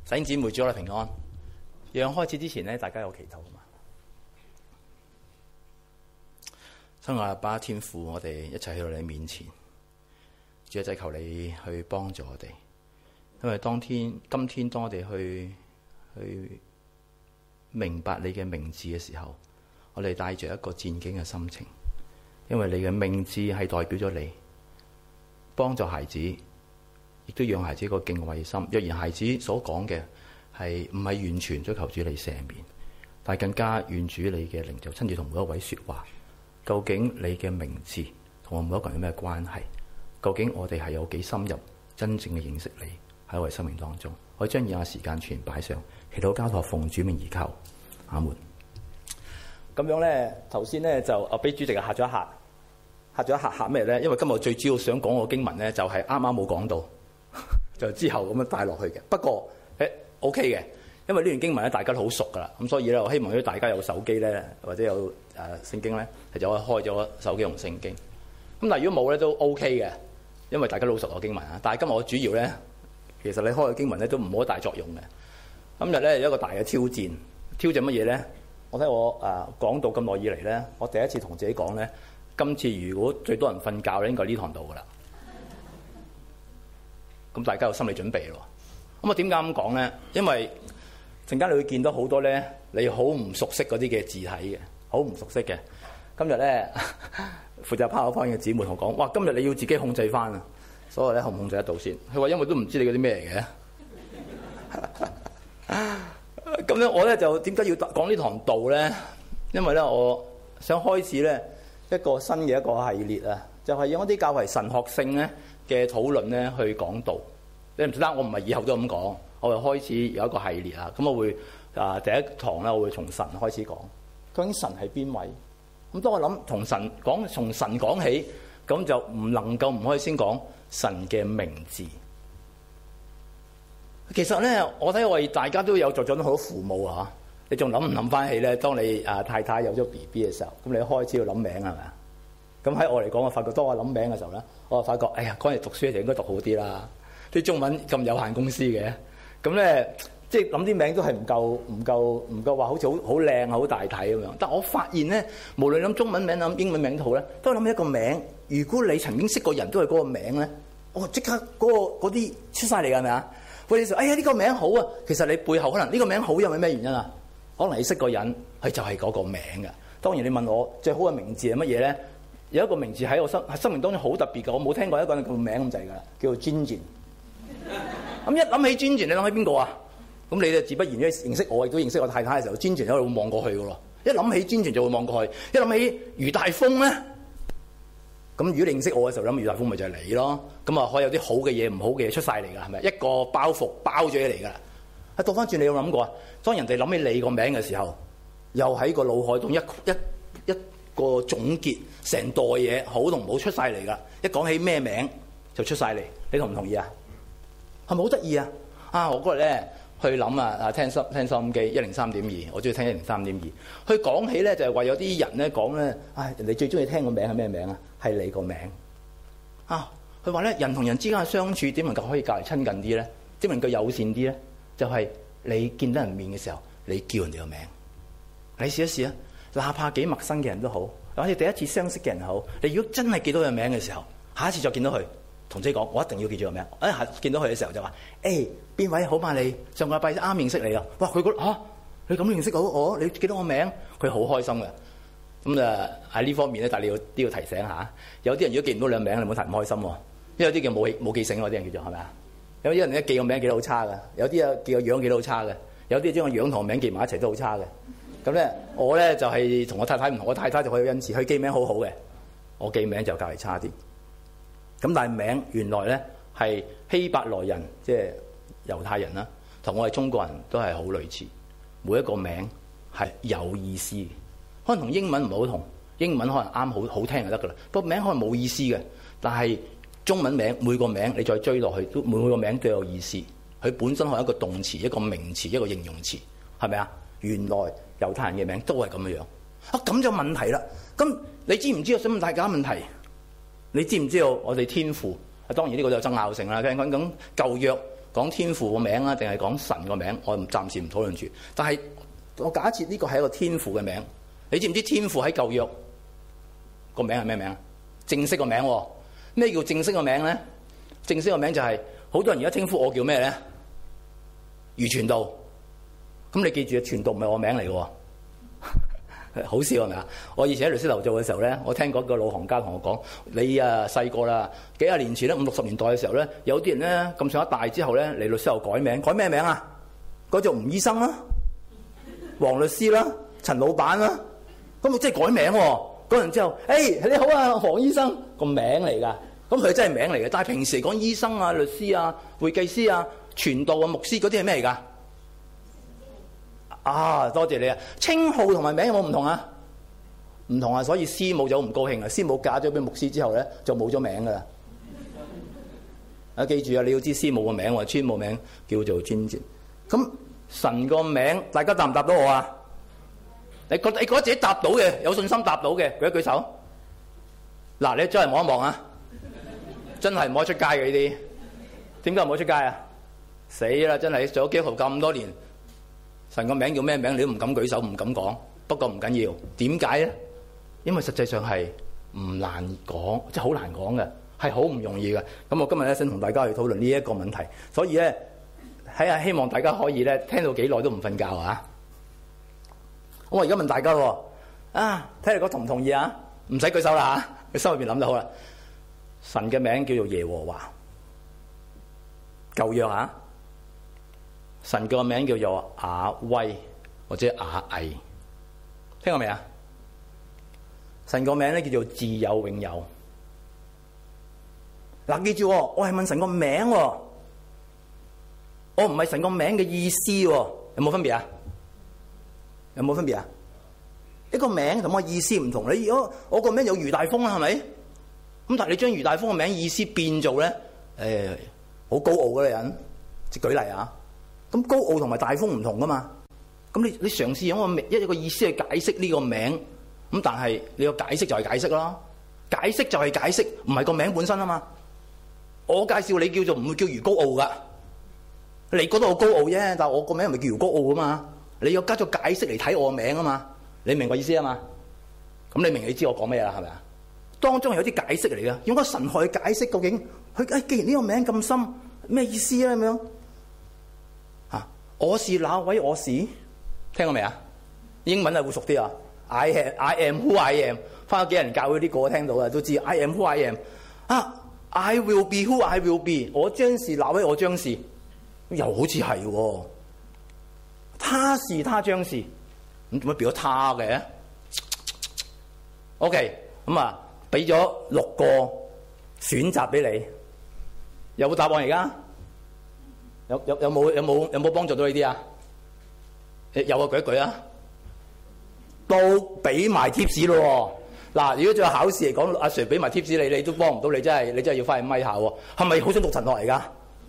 弟兄姊妹，主內平安。讓開始之前呢，大家有祈禱嘛？親愛的阿爸天父，我哋一齊去到你面前，主啊，就求你去幫助我哋，因為今天當我哋去明白你嘅名字嘅時候，我哋帶着一個戰兢嘅心情，因為你嘅名字係代表咗你幫助孩子。亦都讓孩子一個敬畏心。若然孩子所講嘅係唔係完全追求主你赦免，但係更加願主你嘅靈就親自同每一位說話。究竟你嘅名字同我每一個人有咩關係？究竟我哋係有幾深入真正嘅認識你喺我哋生命當中？我將以下時間全擺上，祈禱交託奉主名而求，阿門。咁樣咧，頭先咧就俾主席嚇咗一嚇咩咧？因為今日最主要想講個經文咧，就係啱啱冇講到。就之後咁樣帶落去嘅，不過OK 嘅，因為呢段經文咧大家都好熟噶啦，咁所以咧我希望如果大家有手機咧或者有聖經咧，就可以開咗手機用聖經。咁但係如果冇咧都 OK 嘅，因為大家都好熟個經文啊。但係今日我主要咧，其實你開個經文咧都唔好大作用嘅。今日咧有一個大嘅挑戰乜嘢咧？我睇講到咁耐以嚟咧，我第一次同自己講咧，今次如果最多人瞓覺咧，應該係呢堂度噶啦。咁大家有心理準備咯。咁啊點解咁講咧？因為陣間你會見到好多咧，你好唔熟悉嗰啲嘅字體嘅，好唔熟悉嘅。今日咧負責PowerPoint嘅姊妹同我講：哇，今日你要自己控制翻啊！所以咧控唔控制得到先？佢話因為都唔知你嗰啲咩嚟嘅。咁咧我咧就點解要講呢堂道咧？因為咧我想開始咧一個新嘅一個系列啊，就係用一啲較為神學性咧嘅討論咧去講道。你唔得，我唔係以後都咁講，我就開始有一個系列啊。咁我會第一堂咧，我會從神開始講。究竟神係邊位？咁當我諗從神講起，咁就唔能夠唔可以先講神嘅名字。其實咧，我睇我哋大家都有做咗好多父母啊。你仲諗唔諗翻起咧？當你太太有咗 BB 嘅時候，咁你開始要諗名係咪啊？咁喺我嚟講，我發覺當我諗名嘅時候咧，我就發覺，哎呀，嗰陣讀書就應該讀好啲啦。啲中文咁有限公司嘅，咁咧即係諗啲名都係唔夠話好似好靚好大體咁樣。但我發現咧，無論諗中文名諗英文名都好咧，都諗起一個名。如果你曾經識過人都係嗰個名咧，我即刻嗰啲出晒嚟㗎，係咪啊？喂，你就哎呀呢個名好啊，其實你背後可能呢個名好因為咩原因啊？可能你識個人，佢就係嗰個名㗎。當然你問我最好嘅名字係乜嘢咧？有一個名字喺我生命當中好特別㗎，我冇聽過一個人叫名咁滯㗎，叫做 Jinjin。咁一諗起 Jinjin，你諗起邊個啊？咁你就自不然咧認識我，亦都認識我太太嘅時候，Jinjin 一路會望過去㗎咯。一諗起 Jinjin 就會望過去，一諗起余大豐咧，咁如果你認識我嘅時候諗余大豐，咪就係你咯。咁啊可以有啲好嘅嘢、唔好嘅嘢出晒嚟㗎，係咪？一個包袱包咗起嚟㗎啦。啊，倒翻轉你有諗過啊？當人哋諗起你個名嘅時候，又喺個腦海中一個總結，成袋嘢好同唔好出晒嚟㗎。一講起咩名就出晒嚟，你同唔同意啊？係咪好得意啊？我嗰日咧去諗聽收音機103.2，我中意聽103.2。佢講起咧就係話有啲人咧講咧，人哋最中意聽個名係咩名啊？係你個名啊！佢話咧人同人之間嘅相處點能夠可以較為親近啲咧？點能夠友善啲咧？就係你見到人面嘅時候，你叫人哋個名。你試一試啊！哪怕幾陌生嘅人都好，或者第一次相識嘅人好，你如果真係記到佢名嘅時候，下一次再見到佢，同自己講，我一定要記住個名。見到佢嘅時候就話：邊位好嘛你？上個禮拜啱認識你啊！哇！佢覺得你咁認識我，你記到我名，佢好開心嘅。咁喺呢方面咧，但係你都要提醒下，有啲人如果記唔到你個名，你唔好太唔開心喎。因為有啲叫冇記性嗰啲人叫做係咪啊？有啲人咧記個名記得好差嘅，有啲啊記個樣記得好差嘅，有啲將個樣同個名記埋一齊都好差嘅。咁咧，我咧就係同我太太唔同，我太太就可以恩賜，佢記名好好嘅，我記名就較為差啲。咁但係名原來咧係希伯來人，即係猶太人啦，同我哋中國人都係好類似。每一個名係有意思嘅，可能同英文唔係好同，英文可能啱好聽就得噶啦。個名可能冇意思嘅，但係中文名每個名你再追落去，都每個名都有意思。佢本身係一個動詞、一個名詞、一個形容詞，係咪啊？原來猶太人嘅名都係咁樣啊！咁就問題啦。咁你知唔知道？想問大家問題，你知唔知道我哋天父？當然呢個就有爭拗性啦。咁舊約講天父個名啊，定係講神個名？我暫時唔討論住。但係我假設呢個係一個天父嘅名，你知唔知天父喺舊約個名係咩名啊？正式個名喎。咩叫正式個名咧？正式個名就係好多人而家稱呼我叫咩咧？余傳道。咁你記住啊，傳道唔係我名嚟嘅喎。好笑係咪啊？我以前喺律師樓做嘅時候咧，我聽嗰個老行家同我講：你啊細個啦，幾廿年前咧，50、60年代嘅時候咧，有啲人咧咁上一大之後咧嚟律師樓改名，改咩名啊？改做吳醫生啦、黃律師啦、陳老闆啦，咁咪即係改名喎。改完之後，你好啊，黃醫生個名嚟㗎，咁佢真係名嚟嘅。但係平時講醫生啊、律師啊、會計師啊、傳道啊、牧師嗰啲係咩嚟㗎？多謝你啊！稱號同埋名有冇唔同啊？唔同啊，所以師母就好唔高興啊！師母嫁咗俾牧師之後咧，就冇咗名噶啦。記住啊，你要知師母個名喎，尊母名叫做尊尊。咁神個名，大家答唔答到我啊？你覺得自己答到嘅，有信心答到嘅，舉一舉手。嗱，你真係望一望啊！真係唔可以出街嘅呢啲。點解唔可以出街啊？死啦！真係做咗基督徒咁多年。神個名叫咩名？你都唔敢舉手，唔敢講。不過唔緊要，點解咧？因為實際上係唔難講，即係好難講嘅，係好唔容易嘅。咁我今日咧想同大家去討論呢一個問題，所以咧睇下，希望大家可以咧聽到幾耐都唔瞓覺啊！我而家問大家喎，睇你講同唔同意啊？唔使舉手啦嚇，你心入邊諗就好啦。神嘅名叫做耶和華，舊約啊。神個名叫做雅威或者雅毅，聽過未啊？神個名咧叫做自有永有。嗱，記住，我係問神個名，我唔係神個名嘅意思，有冇分別啊？有冇分別啊？一個名同我意思唔同。你如果我個名有余大豐啦，係咪？咁但係你將余大豐個名意思變做咧，好高傲嘅人，即舉例啊。咁高傲同埋大風唔同噶嘛？咁你嘗試用一個意思去解釋呢個名，咁但係你個解釋就係解釋咯，解釋就係解釋，唔係個名本身啊嘛。我介紹你叫做唔會叫余高傲噶，你覺得我高傲啫，但係我個名唔係叫余高傲啊嘛。你要加咗解釋嚟睇我個名啊嘛，你明我意思啊嘛？咁你明你知我講咩啦？係咪啊？當中係有啲解釋嚟嘅，用個神學去解釋究竟佢既然呢個名咁深，咩意思啊？咁樣。我是那位我是，聽過未啊？英文係會熟啲啊 I am who I am， 翻咗幾人教會啲個聽到啊，都知 I am who I am。I will be who I will be， 我將是那位我將是，又好似係喎。他是他將是，咁做乜變咗他嘅？OK，咁俾咗6個選擇俾你，有冇答案而家？有冇幫助到呢啲啊？有啊，舉一舉啊！都俾埋 tips 咯喎！嗱，如果最後考試嚟講，阿 Sir 俾埋 tips 你都幫唔到你，真係要翻去咪下喎。係咪好想讀神學嚟㗎？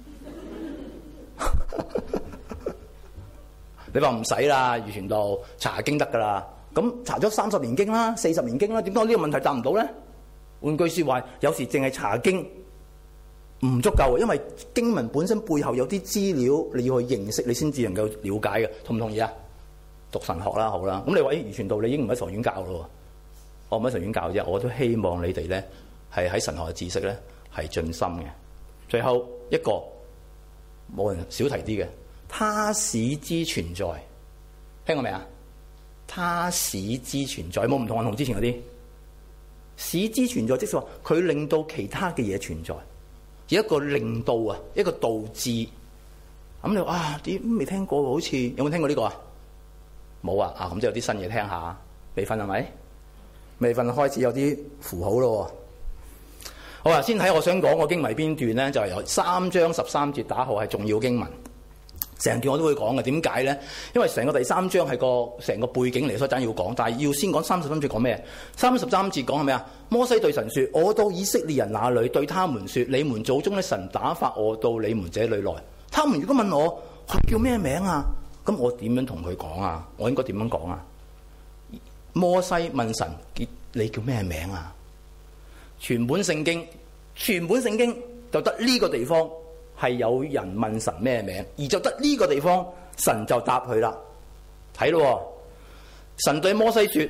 你話唔使啦，余傳道查下經得㗎啦。咁查咗30年經啦、40年經啦，點解呢個問題答唔到咧？換句説話，有時淨係查經唔足夠，因為經文本身背後有啲資料你要去認識，你先至能夠了解嘅。同唔同意啊？讀神學啦，好啦。咁你話余傳道你已經唔喺神學院教咯？我唔喺神學院教啫，我都希望你哋咧係喺神學嘅知識咧係盡心嘅。最後一個冇人少提啲嘅，他使之存在，聽過未啊？他使之存在，有冇唔同啊？同之前嗰啲使之存在，即係話佢令到其他嘅嘢存在。一個令到啊，一個導致。咁你話點未聽過？好似有冇聽過呢個啊？冇啊！咁就有啲新嘢聽下。未瞓係咪？未瞓開始有啲符號咯。好啦，先睇我想講個經文邊段咧，就係由3章13節打號係重要經文。成段我都會講嘅，點解咧？因為成個第3章係成個背景嚟，所以等要講。但係要先講33節講咩？33節講係咩啊？摩西對神說：我到以色列人那裏，對他們說：你們祖宗的神打發我到你們這裏來。他們如果問我佢叫咩名啊？咁我點樣同佢講啊？我應該點樣講啊？摩西問神：你叫咩名啊？全本聖經就得呢個地方係有人問神咩名，而就得呢個地方神就答佢啦。睇咯，神對摩西說：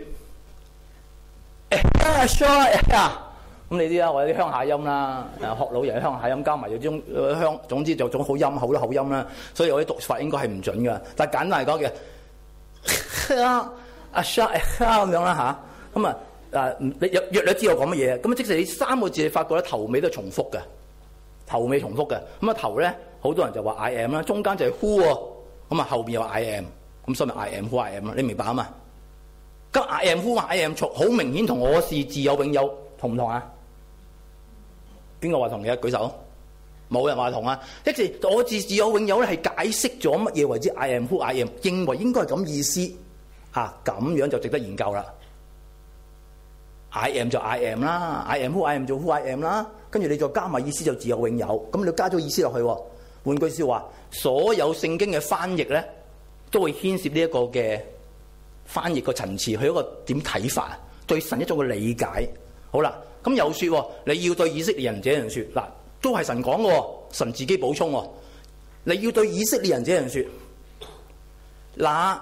咁你知啦，我有啲鄉下音啦，學老人鄉下音加埋有種總之就種好音口啦口音啦，所以我啲讀法應該係唔準噶。但係簡單嚟講嘅，咁樣啦嚇，咁你約略知我講乜嘢？咁即使你三個字你發覺咧頭尾都重複嘅，頭尾重複嘅。咁頭咧好多人就話 I am 啦，中間就係 who 喎，咁後邊又話 I am， 咁所以咪 I am who I am 啦，你明白啊嘛？咁 I am who I am 好明顯同我是自有永有同唔同啊？邊個話同嘅？舉手。冇人話同啊！即係我自有永有咧，係解釋咗乜嘢為之 I am who I am， 認為應該係咁意思啊，咁樣就值得研究啦。I am 就 I am 啦 ，I am who I am 就 who I am 啦，跟住你再加埋意思就自有永有，咁你加咗意思落去。換句説話，所有聖經嘅翻譯咧，都會牽涉呢一個嘅翻譯個層次，佢一個點睇法，對神一種嘅理解。好啦。咁又説你要對以色列人這樣説，嗱都係神講嘅，神自己補充喎。你要對以色列人這樣説，嗱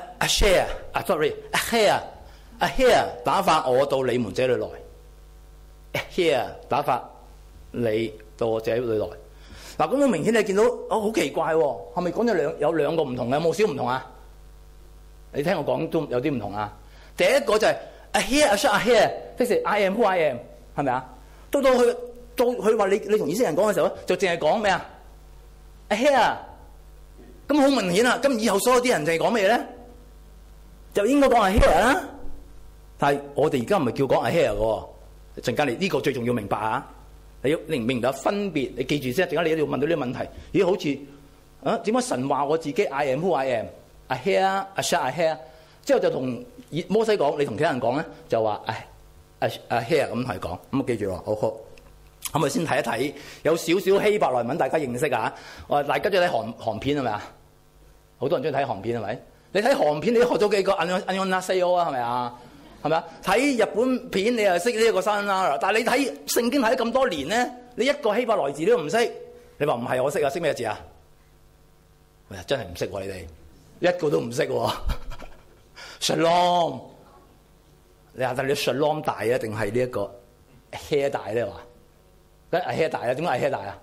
here 打發我到你們這裏來 ，here 打發你到我這裏來。嗱咁好明顯你見到好奇怪喎，係咪講咗有兩個唔同嘅？有冇少唔同啊？你聽我講都有啲唔同啊。第一個就係 here， 即係 I am who I am。係咪啊？到佢話你同以色列人講嘅時候咧，就淨係講咩啊 ？Here， 咁好明顯啦。咁以後所有啲人淨係講咩嘢咧？就應該講係 here 啦。但係我哋而家唔係叫講係 here 嘅。陣間你呢個最重要明白啊！你明唔明白分別？你記住先。陣間你一定要問到呢個問題。咦？好似啊？點解神話我自己 I am who I am？I hear， I shall I hear。之後就同摩西講，你同其他人講咧，就話here 咁同佢講，咁我記住咯，好。咁我先睇一睇，有少少希伯來文，大家認識啊？大家中意睇韓片係咪啊？好多人中意睇韓片係咪？你睇韓片，你都學咗幾個 Annyeonghaseyo 啊？係咪啊？係咪啊？睇日本片，你又識呢一個山啦。但係你睇聖經睇咗咁多年咧，你一個希伯來字都唔識，你話唔係我識啊？識咩字啊？真係唔識喎！你哋一個都唔識喎。Shalom。你話但你 Shalom 大啊，定係呢一個 hair 大咧？話梗係 hair 大啊？點解係 hair 大啊？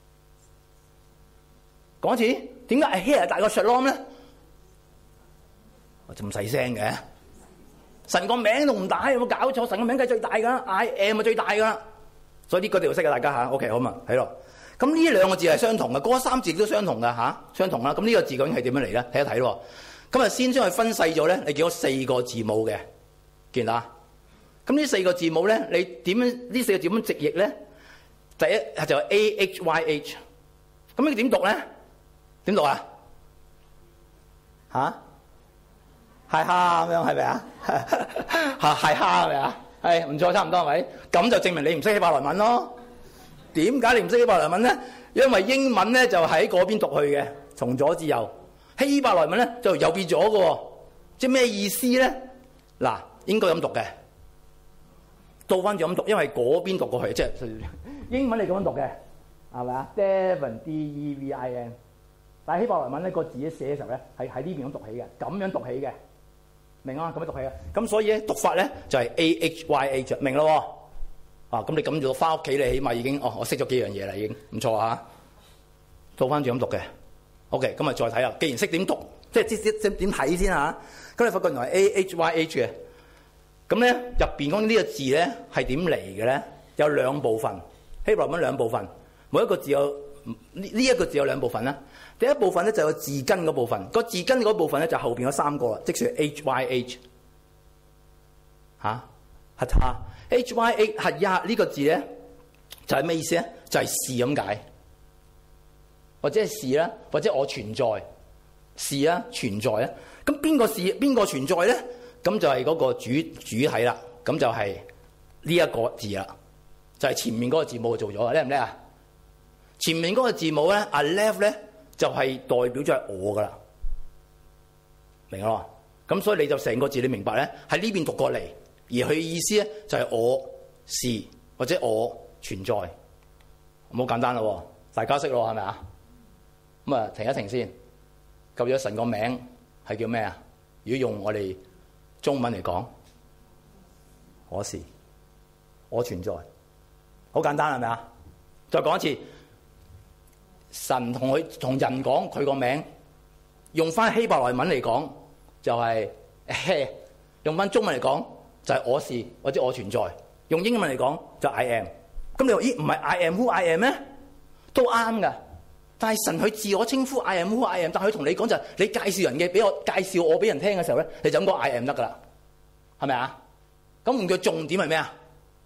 講一次，點解係 hair 大過 Shalom 咧？我咁細聲嘅，神個名都唔大，有冇搞錯？神個名梗係最大噶 ，I am 最大噶，所以呢個條識嘅大家嚇。OK 好嘛，睇咯。咁呢兩個字係相同嘅，嗰三字都相同嘅嚇，相同啦。咁呢個字究竟係點樣嚟咧？睇一睇咯。咁啊，先將佢分細咗咧，你見到4個字母嘅。見啦，咁呢4個字母咧，你點樣呢4個字點樣直譯咧？第一就係 AHYH， 咁你點讀咧？點讀啊？係蝦咁樣係咪啊？係蝦係咪啊？係唔錯，差唔多係咪？咁就證明你唔識希伯來文咯。點解你唔識希伯來文咧？因為英文咧就喺嗰邊讀去嘅，從左至右。希伯來文咧就右變咗嘅喎，即係咩意思咧？嗱。應該咁讀嘅，倒翻轉咁讀，因為嗰邊讀過去，即係英文你咁樣讀嘅，係咪啊 ？Devin D-E-V-I-N， 但係希伯來文呢個字一寫嘅時候咧，係喺呢邊咁讀起嘅，咁樣讀起嘅，明啊？咁樣讀起嘅，咁所以咧讀法咧就係 A-H-Y-H， 明咯？啊，咁你咁就翻屋企，你起碼已經我識咗幾樣嘢啦，已經唔錯啊！倒翻轉咁讀嘅 ，OK， 咁啊再睇啊。既然識點讀，即係點睇先嚇？咁你發覺原來 A-H-Y-H 嘅。咁咧入邊講呢個字咧係點嚟嘅咧？有兩部分，希伯來文兩部分，每一個字有呢一個字有兩部分啦。第一部分咧就有字根嗰部分，個字根嗰部分咧就後邊有3個啦，即係 HYH 嚇HYH 係呢個字咧就係咩意思咧？就係是咁解，或者係是啦，或者我存在是啊存在啊。咁邊個是邊個存在咧？咁就係嗰個主體啦，咁就係呢一個字啦，就係前面嗰個字母做咗啊，叻唔叻啊？前面嗰個字母咧，Aleph 咧就係代表咗係我噶啦，明咯？咁所以你就成個字你明白咧，喺呢邊讀過嚟，而佢意思咧就係我是或者我存在，好簡單咯。 大家識咯，係咪啊？咁啊，停一停先。究竟神個名係叫咩啊？如果用我哋中文嚟講，我是，我存在，好簡單係咪啊？再講一次，神同人講佢個名，用翻希伯來文嚟講就係用翻中文嚟講就係我是或者我存在，用英文嚟講就 I am。咁你話咦，唔係 I am who I am 咩？都啱噶。但係神佢自我稱呼 I am who I am， 但係佢同你講就係你介紹人嘅，俾我介紹我俾人聽嘅時候咧，你就咁講 I am 得噶啦，係咪啊？咁換句重點係咩啊？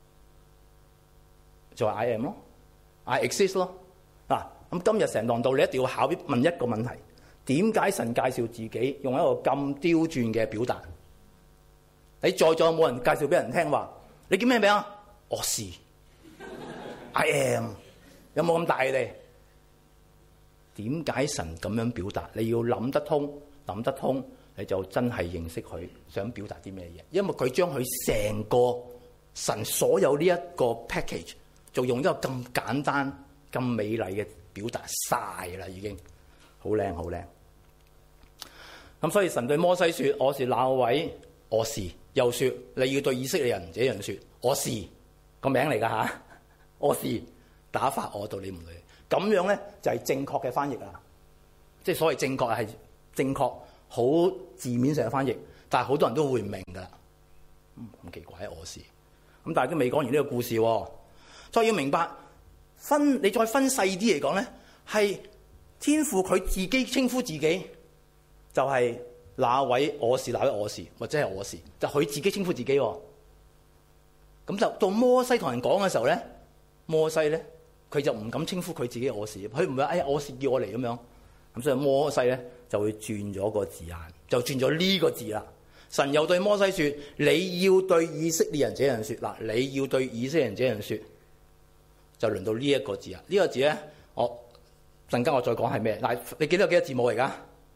就係 I am 咯 ，I exist 咯。嗱，咁今日成堂道你一定要問一個問題：點解神介紹自己用一個咁刁鑽嘅表達？你在座有冇人介紹俾人聽話？你叫咩名啊？我是 I am， 有冇咁大嘅哋？點解神咁樣表達？你要諗得通，你就真係認識佢想表達啲咩嘢。因為佢將佢成個神所有呢一個 package， 就用一個咁簡單、咁美麗嘅表達晒啦，已經好靚好靚。咁所以神對摩西說：我是那位我是。又說你要對以色列人這樣說：我是個名嚟㗎吓，我是打發我到你們裏。咁樣咧就係正確嘅翻譯啦，即係所謂正確係正確，好字面上嘅翻譯，但係好多人都會唔明㗎啦。咁奇怪，我是咁，但係都未講完呢個故事喎。再要明白你再分細啲嚟講咧，係天父佢自己稱呼自己，就係那位我是，那位我是，或者係我是，就佢自己稱呼自己。咁就到摩西同人講嘅時候咧，摩西咧。佢就唔敢稱呼佢自己我是，佢唔會哎呀我是叫我嚟咁樣，咁所以摩西咧就會轉咗個字眼，就轉咗呢個字啦。神又對摩西說：你要對以色列人這樣說。嗱，你要對以色列人這樣說，就輪到呢一個字啊。呢個字咧，我陣間我再講係咩。嗱，你記得有幾多字母嚟㗎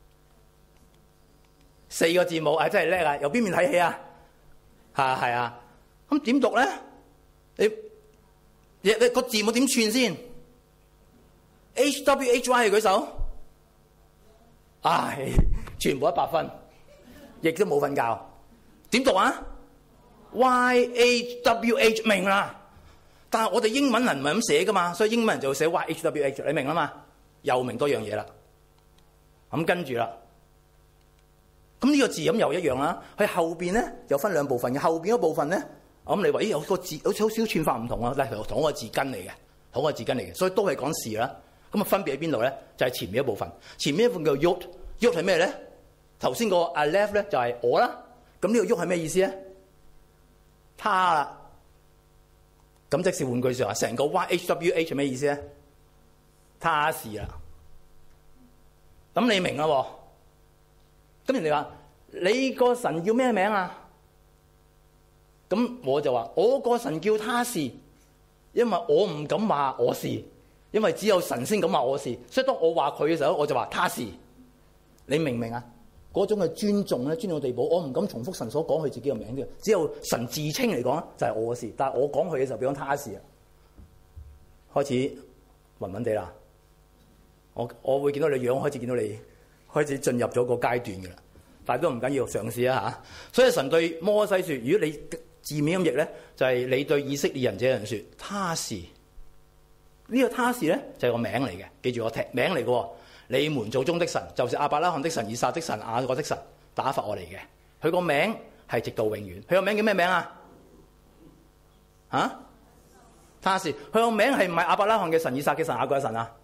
？4個字母，真係叻啊！由邊面睇起啊？係啊。咁點讀咧？你個字母點串先 ？HWHY 係舉手，全部100分，亦都冇瞓覺。點讀啊 ？YHWH 明啦，但係我哋英文人唔係咁寫噶嘛，所以英文人就會寫 YHWH， 你明啦嘛？又明多樣嘢啦。咁跟住啦，咁呢個字咁又一樣啦。佢後邊咧又分兩部分嘅，後邊嗰部分咧。咁你話有個字好似好少串法唔同啊，同一個字根嚟嘅，所以都係講事啦。咁啊分別喺邊度咧？就係前面一部分，前面一部分叫 Yod 係咩咧？頭先個 Aleph 咧就係我啦。咁呢個 Yod係咩意思咧？他啦。咁即是換句說話，成個 YHWH 係咩意思咧？他是啦。咁你明啦喎？咁人哋話你個神叫咩名啊？咁我就話我個神叫他是，因為我唔敢話我是，因為只有神先敢話我是，所以當我話佢嘅時候，我就話他是。你明唔明啊？嗰種嘅尊重咧，尊重地步，我唔敢重複神所講佢自己嘅名嘅，只有神自稱嚟講就係我嘅事，但係我講佢嘅時候，比講他是啊。開始暈暈地啦，我會見到你樣，開始見到你開始進入咗個階段嘅啦，但係都唔緊要，嘗試啊嚇。所以神對摩西説：如果你字面咁譯咧，就係你對以色列人這樣説，他是呢個他是咧，就係個名嚟嘅，記住我聽名嚟嘅。你們祖宗的神，就是亞伯拉罕的神、以撒的神、雅各的神，打發我嚟嘅。佢個名係直到永遠。佢個名叫咩名啊？他是佢個名係唔係亞伯拉罕嘅神、以撒嘅神、雅各嘅神啊？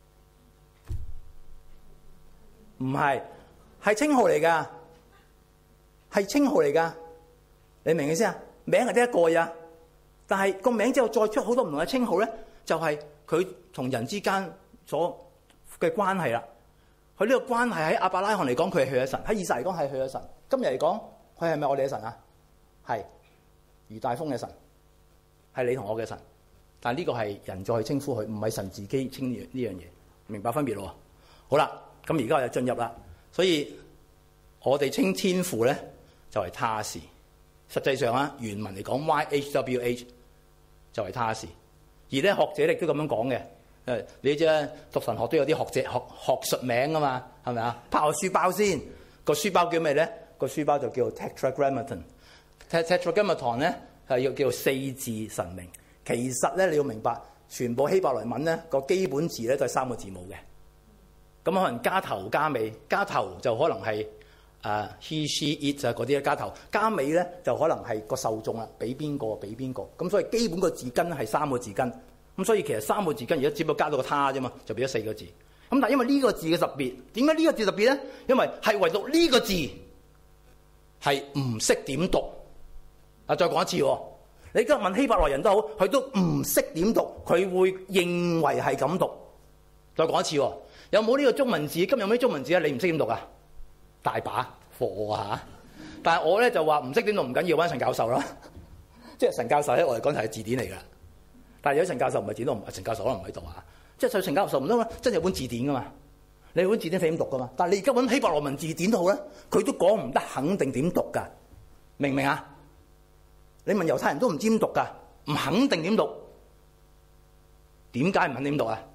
唔係，係稱號嚟㗎，係稱號嚟㗎。你明唔明先啊？名係得一個呀，但係個名之後再出好多唔同嘅稱號咧，就係佢同人之間所嘅關係啦。佢呢個關係喺亞伯拉罕嚟講，佢係佢嘅神；喺以撒嚟講，係佢嘅神。今日嚟講，佢係咪我哋嘅神啊？係余大豐嘅神，係你同我嘅神。但係呢個係人再稱呼佢，唔係神自己稱呢樣嘢。明白分別咯？好啦，咁而家我就進入啦。所以我哋稱天父咧，就係他是。實際上啊，原文嚟講 YHWH 就係他是，而咧學者亦都咁樣講嘅， 你知讀神學都有啲學術名啊嘛，係咪啊？拋個書包先，個書包叫咩咧？個書包就叫 Tetragrammaton。Tetragrammaton 咧係要叫四字神明。其實咧你要明白，全部希伯來文咧個基本字咧都係3個字母嘅。咁可能加頭加尾，加頭就可能係he she it 啊嗰啲加頭，加尾咧就可能係個受眾啦，俾邊個俾邊個。咁所以基本個字根係3個字根。咁所以其實3個字根而家只不過加到個他啫嘛，就變咗4個字。咁但係因為呢個字嘅特別，點解呢個字特別咧？因為係唯獨呢個字係唔識點讀。再講一次喎，你今日問希伯來人都好，佢都唔識點讀，佢會認為係咁讀。再講一次喎，有冇呢個中文字？今日有冇啲中文字啊？你唔識點讀啊？大把貨啊！但係我咧就話唔識點讀唔緊要，揾陳教授啦。即係陳教授咧，我哋講係字典嚟㗎。但係有啲陳教授唔係字典，陳教授可能唔喺度啊。即係陳教授唔得嘛，真係有本字典㗎嘛。你有本字典識點讀㗎嘛？但係你而家揾希伯來文字典都好咧，佢都講唔得肯定點讀㗎，明唔明啊？你問猶太人都唔知點讀㗎，唔肯定點讀，點解唔肯定點讀啊？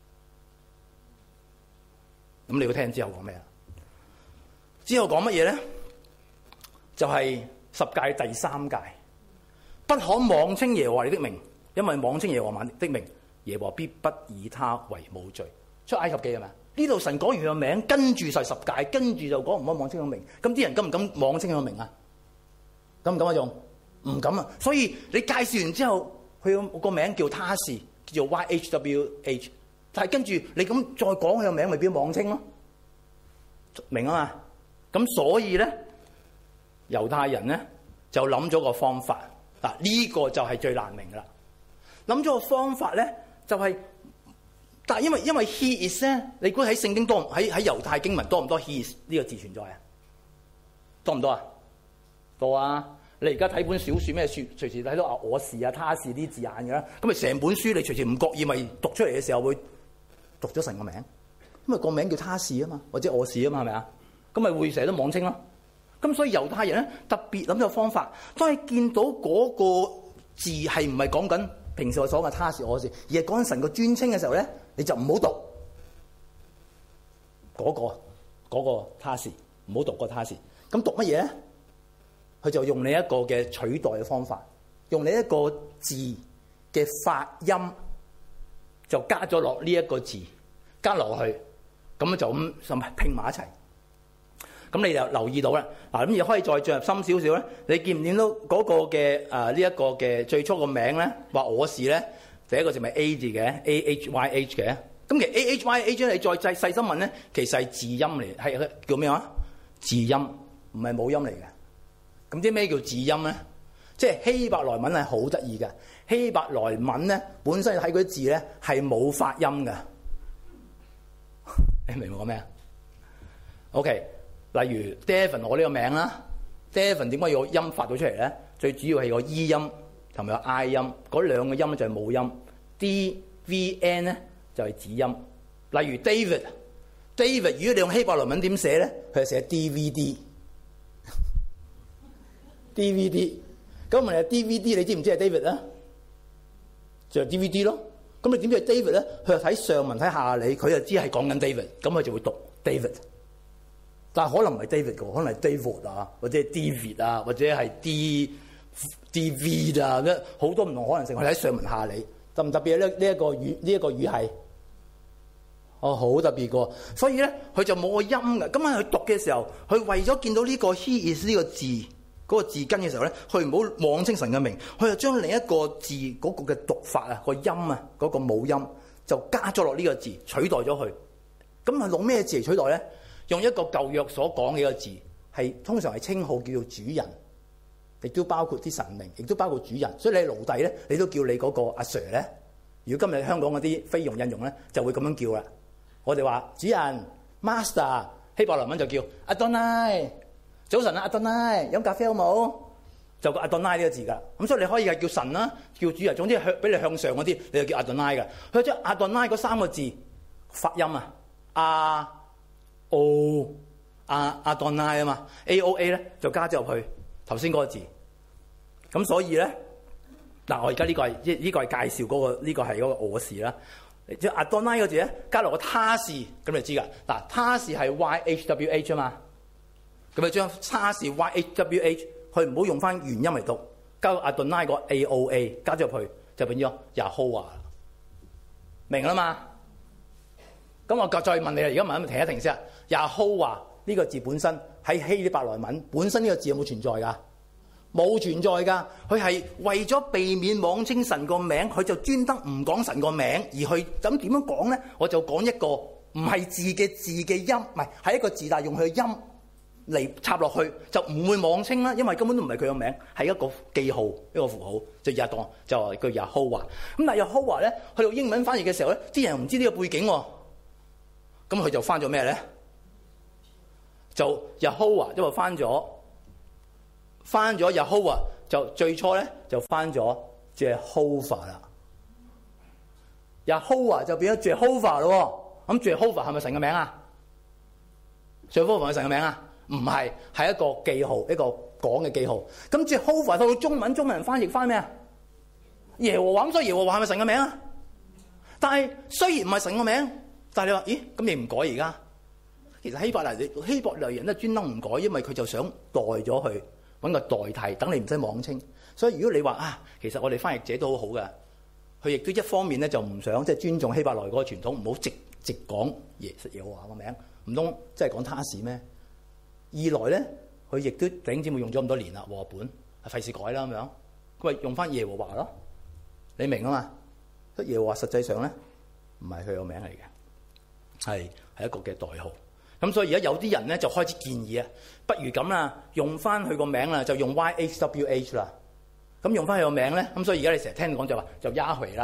咁你要聽之後講咩啊？之後講乜嘢咧？就係十誡第3誡，不可妄稱耶和華你的名，因為妄稱耶和華的名，耶和華必不以他為無罪。出埃及記係咪？呢度神講完佢個名，跟住就10誡，跟住就講唔可妄稱佢名。咁啲人敢唔敢妄稱佢個名啊？敢唔敢啊？仲唔敢啊？所以你介紹完之後，佢個名叫他是，叫做 YHWH。但係跟住你咁再講佢個名，咪變妄稱咯？明啊嘛？咁所以咧，猶太人咧就諗咗個方法。嗱，呢個就係最難明噶啦。諗咗個方法咧，就係、但係因為 he is 咧，你估喺聖經多喺猶太經文多唔多 he is 呢個字存在啊？多唔多啊？多啊！你而家睇本小説咩書，隨時睇到我是他是啲字眼嘅啦。咁咪成本書你隨時唔覺意咪讀出嚟嘅時候會讀咗神個名，因為個名叫他是啊嘛，或者我是啊嘛，係咪啊？咁咪會成日都妄稱咯。咁所以猶太人咧特別諗咗個方法，當你見到嗰個字係唔係講緊平時我所講嘅他是我是，而係講緊神個尊稱嘅時候咧，你就唔好讀嗰個他是，唔好讀個他是。咁讀乜嘢咧？佢就用你一個嘅取代嘅方法，用你一個字嘅發音就加咗落呢一個字，加落去，咁就咁拼埋一齊。咁你就留意到啦。嗱，咁亦可以再進入深少少咧。你見唔見到嗰個嘅呢一個嘅最初個名咧？話我是咧，第一個字咪 A 字嘅 AHYH 嘅。咁其實 AHYH 咧，你再細心問咧，其實係字音嚟，係叫咩話？字音，唔係母音嚟嘅。咁啲咩叫字音咧？即係希伯來文係好得意嘅。希伯來文咧本身睇嗰啲字咧係冇發音嘅。你明唔明我咩啊 ？OK。例如 Devin 我呢個名啦 ，Devin 點解要音發到出嚟咧？最主要係個 E 音同埋個 I 音，嗰兩個音就係母音。DVN 咧就係子音。例如 David， 如果你用希伯來文點寫咧？佢係寫 DVD。咁問你 DVD 你知唔知係 David 啊？就係 DVD 咯。咁你點知係 David 咧？佢就睇上文睇下理，佢就知係講緊 David， 咁佢就會讀 David。但係可能唔係 David 嘅，可能係 David 啊，或者係 David 啊，或者係 DV 啊，好多唔同可能性。我哋喺上文下理，特唔特別咧？呢一個語系，好特別嘅。所以咧，佢就冇個音嘅。咁喺佢讀嘅時候，佢為咗見到呢個 he is 呢個字嗰個字根嘅時候咧，佢唔好妄稱神嘅名，佢就將另一個字嗰個嘅讀法啊，個音啊，嗰個母音就加咗落呢個字，取代咗佢。咁係用咩字嚟取代咧？用一個舊約所講嘅一個字，係通常係稱號叫做主人，亦都包括啲神明，亦都包括主人。所以你係奴隸咧，你都叫你嗰個阿 Sir 咧。如果今日香港嗰啲菲傭印傭咧，就會咁樣叫啦。我哋話主人 Master， 希伯來文就叫 Adonai。早晨啊 Adonai， 飲咖啡好冇？就個 Adonai 呢個字㗎。咁所以你可以係叫神啦，叫主人，總之俾你向上嗰啲，你就叫 Adonai 㗎。佢將 Adonai 嗰3個字發音啊。Adonai 啊嘛 ，AOA 咧就加咗入去頭先嗰個字，咁所以咧嗱，我而家呢個係介紹嗰個呢個係嗰個我是啦。 即係阿多拉個字咧，加落個他是，咁你就知㗎。嗱，他是係 YHWH 啊嘛，咁你將他是 YHWH， 佢唔好用翻原音嚟讀，加阿多拉個 AOA 加咗入去，就變咗 Yahoah， 明啦嘛？咁我再問你啦，而家問一停一停先。Yahoah 呢個字本身喺希伯來文本身呢個字有冇存在㗎？冇存在㗎，佢係為咗避免妄稱神個名，佢就專登唔講神個名，而去咁點樣講咧？我就講一個唔係字嘅字嘅音，唔係一個字，但係用佢嘅音嚟插落去，就唔會妄稱啦，因為根本都唔係佢個名，係一個記號，一個符號，就日當就話句 Yahoah。咁但係 Yahoah咧，去到英文翻譯嘅時候咧，啲人唔知呢個背景喎，咁佢就翻咗咩咧？就 Yahoah， 因為翻咗 Yahoah， 就最初咧就翻咗 Jehovah 啦。Yahoah 就變咗 Jehovah 咯。咁 Jehovah 係咪神嘅名啊？ Jehovah 係神嘅名啊？唔係，係一個記號，一個講嘅記號。咁 Jehovah 到中文人翻譯翻咩啊？耶和華。咁所以耶和華係咪神嘅名啊？但係雖然唔係神嘅名，但係你話咦咁你唔改而家？其實希伯來人咧專登唔改，因為佢就想代咗佢。揾個代替，等你唔使妄稱。所以如果你話啊，其實我哋翻譯者都好好嘅，佢亦都一方面咧就唔想即係尊重希伯來嗰個傳統，唔好直講耶和華個名，唔通即係講他是咩？二來咧，佢亦都弟兄姊妹用咗咁多年啦，和本係費事改啦咁樣，佢話用翻耶和華咯，你明啊嘛？耶和華實際上咧唔係佢個名嚟嘅，係一個嘅代號。咁所以而家有啲人咧就開始建議啊，不如咁啦，用翻佢個名啦，就用 YHWH 啦。咁用翻佢個名咧，咁所以而家你成日聽講就話就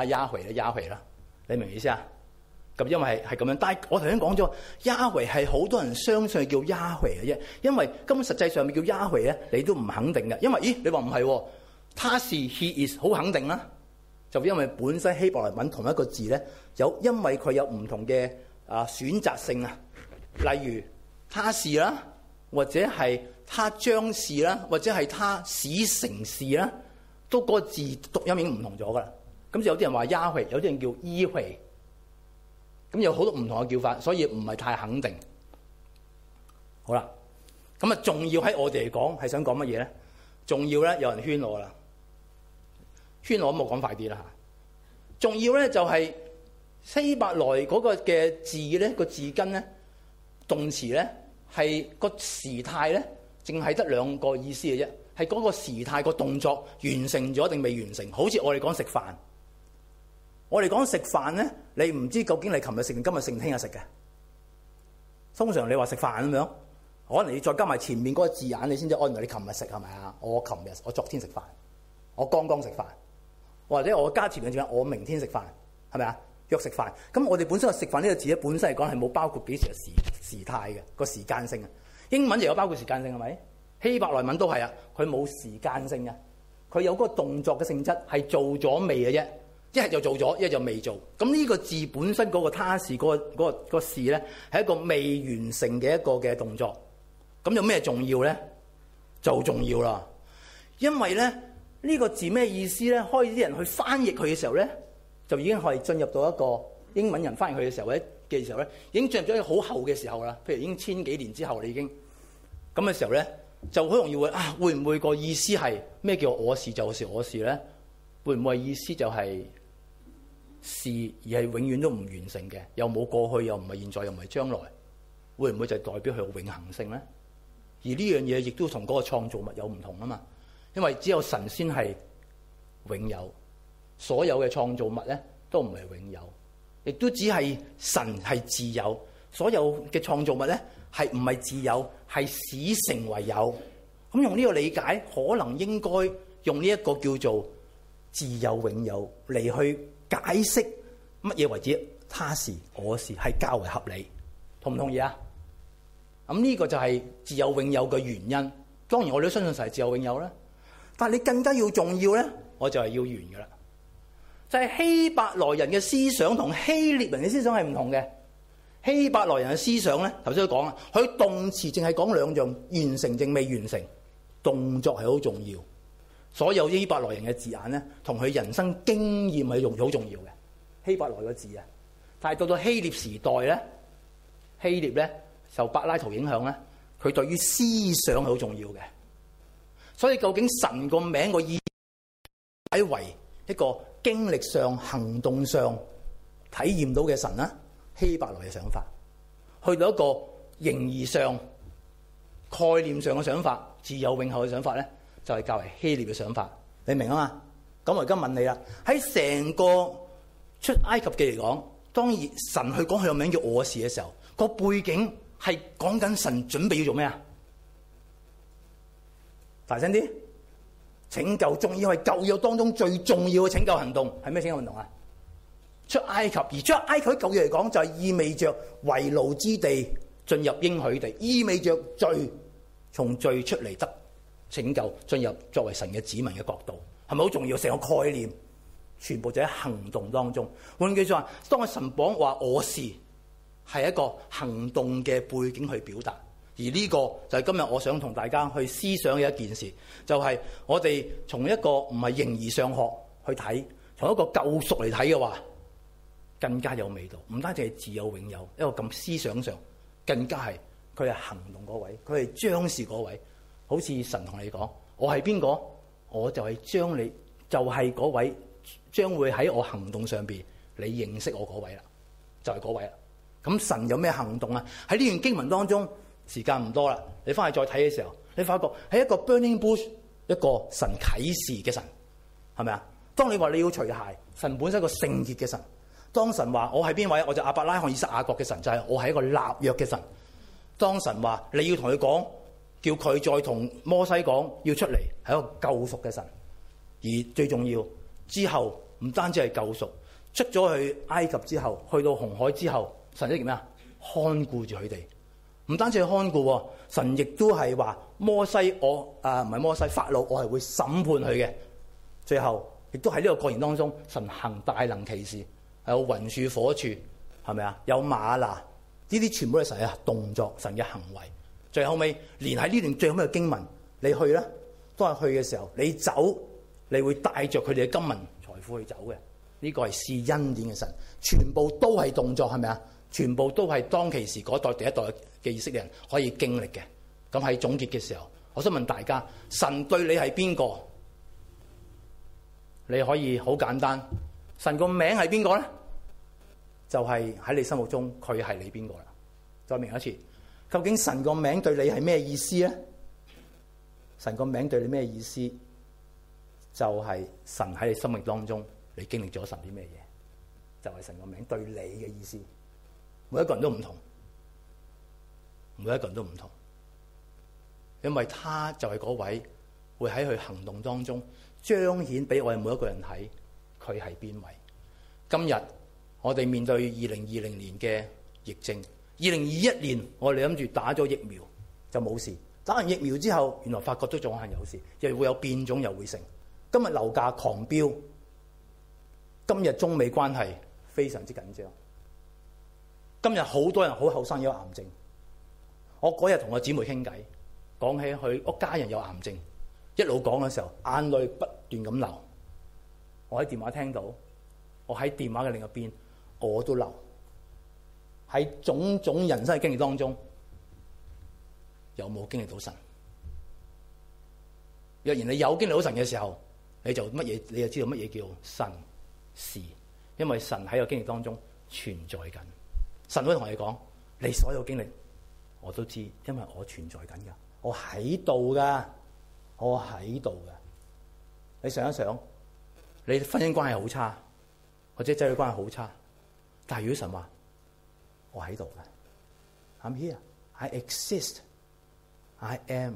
Yahweh 啦，你明唔明意思啊？咁因為係咁樣，但係我頭先講咗 Yahweh 係好多人相信叫 Yahweh 嘅啫，因為根本實際上面叫 Yahweh 咧，你都唔肯定嘅，因為你話唔係，他是 He is 好肯定啦，就因為本身希伯來文同一個字咧，因為佢有唔同嘅選擇性啊。例如他是啦，或者係他將是啦，或者係他使成事啦，都個字讀音已經唔同咗噶啦。咁就有啲人話 Yahweh， 有啲人叫 Yahweh， 咁有好多唔同嘅叫法，所以唔係太肯定。好啦，咁啊仲要喺我哋嚟講係想講乜嘢咧？仲要咧有人圈我啦，圈我咁我講快啲啦嚇。仲要咧就係希伯來嗰個嘅字咧，個字根咧。動詞咧係個時態咧，淨係得兩個意思嘅啫，係嗰個時態個動作完成咗定未完成。好似我哋講食飯，我哋講食飯咧，你唔知究竟你琴日食定今日食定聽日食嘅。通常你話食飯咁樣，可能你再加埋前面嗰個字眼，你先至原來你琴日食係咪啊？我昨天食飯，我剛剛食飯，或者我加前面嘅字眼，我明天食飯，係咪啊？約食飯，咁我哋本身個食飯呢個字咧，本身嚟講係冇包括幾時嘅時態嘅個時間性啊。英文就有包括時間性係咪？希伯來文都係啊，佢冇時間性啊，佢有嗰個動作嘅性質係做咗未嘅啫，一係就做咗，一係就未做。咁呢個字本身嗰個他是嗰個事咧，係一個未完成嘅一個嘅動作。咁有咩重要咧？就重要啦，因為咧呢個字咩意思咧？開始啲人去翻譯佢嘅時候咧。就已經係進入到一個英文人翻譯佢嘅時候咧，已經進入咗一個好後嘅時候啦。譬如已經千幾年之後啦，已經咁嘅時候咧，就好容易會唔會個意思係咩叫我是就是我是咧？會唔會意思就係事而係永遠都唔完成嘅，又冇過去，又唔係現在，又唔係將來？會唔會就代表佢有永恆性咧？而呢樣嘢亦都同嗰個創造物有唔同啊嘛，因為只有神先係永有。所有嘅創造物咧都唔係永有，亦都只係神係自有。所有嘅創造物咧係唔係自有，係使成為有。咁用呢個理解，可能應該用呢一個叫做自有永有嚟去解釋乜嘢為止他是我是，係較為合理。同唔同意啊？咁呢個就係自有永有嘅原因。當然我哋都相信神係自有永有啦，但係你更加要重要咧，我就係要完噶啦。就係希伯來人嘅思想同希臘人嘅思想係唔同嘅。希伯來人嘅思想咧，頭先都講啦，佢動詞淨係講兩樣，完成定未完成，動作係好重要。所有希伯來人嘅字眼咧，同佢人生經驗係好重要嘅。希伯來個字啊， 但係到希臘時代咧，希臘咧受柏拉圖影響咧，佢對於思想係好重要嘅。所以究竟神個名個意義解為一個經歷上、行動上體驗到嘅神啦，希伯來嘅想法，去到一個形而上、概念上嘅想法、自有永後嘅想法咧，就係較為希臘嘅想法。你明啊嘛？咁我而家問你啦，喺成個出埃及記嚟講，當然神去講佢個名叫我是嘅時候，個背景係講緊神準備要做咩啊？大聲啲！拯救仲要係舊約當中最重要嘅拯救行動係咩拯救行動啊？出埃及，而出埃及喺舊約嚟講就係意味着為奴之地進入應許地，意味着罪從罪出嚟得拯救，進入作為神嘅子民嘅國度，係咪好重要？成個概念全部就喺行動當中。換句話說，當神講話我是，係一個行動嘅背景去表達。而呢個就係今日我想同大家去思想嘅一件事，就係我哋從一個唔係形而上學去睇，從一個救贖嚟睇嘅話，更加有味道。唔單止係自有永有，一個咁思想上，更加係佢係行動嗰位，佢係彰示嗰位。好似神同你講：我係邊個？我就係將你，就係嗰位，將會喺我行動上邊，你認識我嗰位啦，就係嗰位啦。咁神有咩行動啊？喺呢段經文當中。時間唔多啦，你翻去再睇嘅時候，你發覺係一個 burning bush， 一個神啟示嘅神，係咪啊？當你話你要除鞋，神本身係一個聖潔嘅神。當神話我係邊位，我就亞伯拉罕、以撒、雅各嘅神，就係我係一個立約嘅神。當神話你要同佢講，叫佢再同摩西講要出嚟，係一個救贖嘅神。而最重要之後，唔單止係救贖，出咗去埃及之後，去到紅海之後，神即係咩啊？看顧住佢哋。唔單止係看顧，神亦都係話摩西唔係摩西，法老我係會審判佢嘅。最後亦都喺呢個過程當中，神行大能奇事，有雲柱火柱，係咪啊？有嗎哪，呢啲全部都係神嘅動作，神嘅行為。最後尾連喺呢段最後尾嘅經文，你去啦，當係去嘅時候，你走，你會帶着佢哋嘅金銀財富去走嘅。呢個係施恩典嘅神，全部都係動作，係咪啊？全部都係當其時嗰代第一代嘅以色列人可以經歷嘅。咁喺總結嘅時候，我想問大家：神對你係邊個？你可以好簡單，神個名係邊個咧？就係喺你心目中，佢係你邊個啦？再明一次，究竟神個名對你係咩意思咧？神個名對你咩意思？就係神喺你生命當中，你經歷咗神啲咩嘢？就係神個名對你嘅意思。每一個人都唔同，每一個人都唔同，因為他就係嗰位會喺佢行動當中彰顯俾我哋每一個人睇，佢係邊位。今日我哋面對2020年嘅疫症，2021年我哋諗住打咗疫苗就冇事，打完疫苗之後，原來發覺都仲係有事，又會有變種，又會成。今日樓價狂飆，今日中美關係非常之緊張。今日好多人好後生有癌症，我嗰日同我姊妹傾偈，講起佢屋家人有癌症，一路講嘅時候，眼淚不斷咁流。我喺電話聽到，我喺電話嘅另一邊，我都流。喺種種人生嘅經歷當中，有冇經歷到神？若然你有經歷到神嘅時候，你就乜嘢？你就知道乜嘢叫神是，因為神喺個經歷當中存在緊。神會同你講，你所有經歷我都知，因為我存在緊噶，我喺度噶，我喺度噶。你想一想，你婚姻關係好差，或者仔女關係好差，但係如果神話我喺度噶 ，I'm here, I exist, I am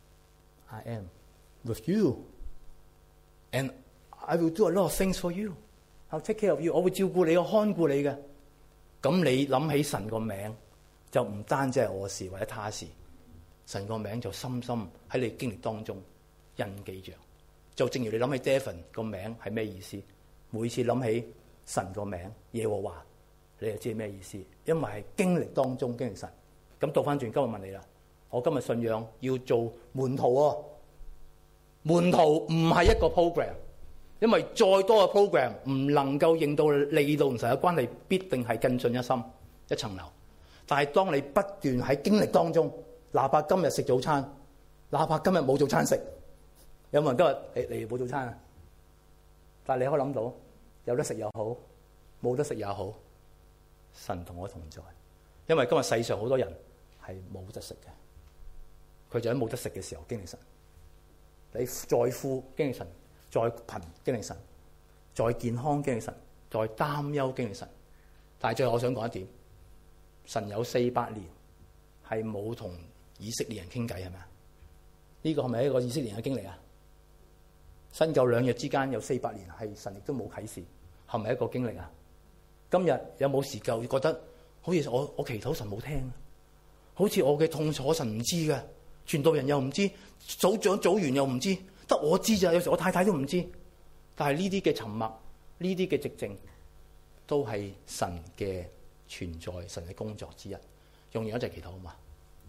with you, and I will do a lot of things for you. I'll take care of you. 我會照顧你，我看顧你嘅。咁你諗起神個名，就唔單止係我事或者他事，神個名就深深喺你經歷當中印記着。就正如你諗起 David 個名係咩意思，每次諗起神個名耶和華，你就知係咩意思，因為係經歷當中經歷神。咁倒翻轉，今日問你啦，我今日信仰要做門徒喎，門徒唔係一個 program， 因為再多嘅 program 唔能夠令到你同神嘅關係必定係更進一深一層樓。但係當你不斷喺經歷當中，哪怕今日食早餐，哪怕今日冇早餐食，有冇人今日嚟冇早餐啊？但係你可以諗到，有得食又好，冇得食也好，神同我同在。因為今日世上好多人係冇得食嘅，佢就喺冇得食嘅時候經歷神。你再富經歷神，再貧經歷神，再健康經歷神，再擔憂經歷神。但係最後我想講一點，神有400年係冇同以色列人傾偈，係咪啊？呢個係咪一個以色列人嘅經歷啊？新舊兩約之間有400年係神亦都冇啟示，係咪一個經歷啊？今日有冇時候覺得好似我祈禱神冇聽，好似我嘅痛楚神唔知嘅，傳道人又唔知，組長組員又唔知，得我知咋？有時我太太都唔知。但係呢啲嘅沉默，呢啲嘅寂靜，都係神嘅存在，神嘅工作之一。用完一齊祈禱好嘛？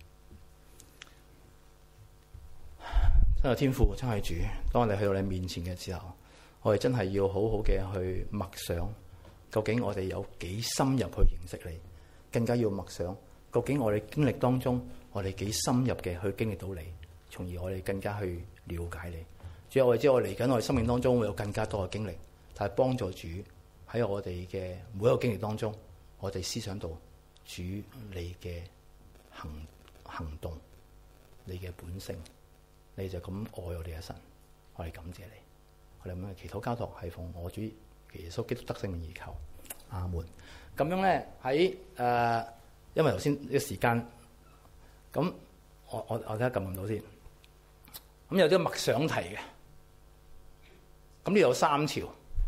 真係天父，真係主，當我哋去到你面前嘅時候，我哋真係要好好嘅去默想，究竟我哋有幾深入去認識你，更加要默想，究竟我哋經歷當中，我哋幾深入嘅去經歷到你，從而我哋更加去了解你。主要我哋知道我嚟緊我哋生命當中會有更加多嘅經歷，但係幫助主喺我哋嘅每一個經歷當中，我哋思想到主你嘅行動，你嘅本性，你就咁愛我哋嘅神，我哋感謝你。我哋咁樣祈禱交託係奉我主耶穌基督得勝名而求，阿門。咁樣咧喺因為頭先呢個時間，咁我睇下撳唔到先。咁有啲默想題嘅，咁呢度有3條。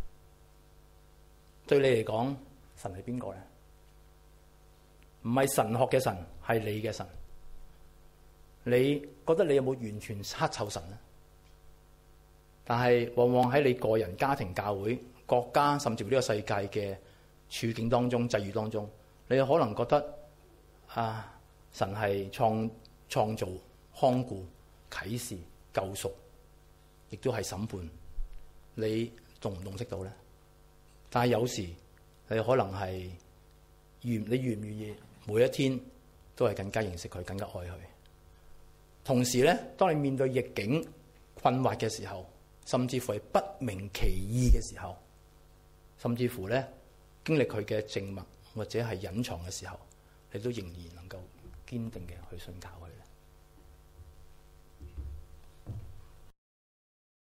對你嚟講，神係邊個咧？唔係神學嘅神，係你嘅神。你覺得你有冇完全克臭神咧？但係往往喺你個人、家庭、教會、國家，甚至乎呢個世界嘅處境當中、際遇當中，你可能覺得神係創造、看顧、啟示、救贖，亦都係審判。你洞唔洞悉到咧？但係有時你可能係你願唔願意每一天都係更加認識佢，更加愛佢。同時咧，當你面對逆境困惑嘅時候，甚至乎係不明其意嘅時候，甚至乎咧經歷佢嘅靜默或者係隱藏嘅時候，你都仍然能夠堅定嘅去信靠佢。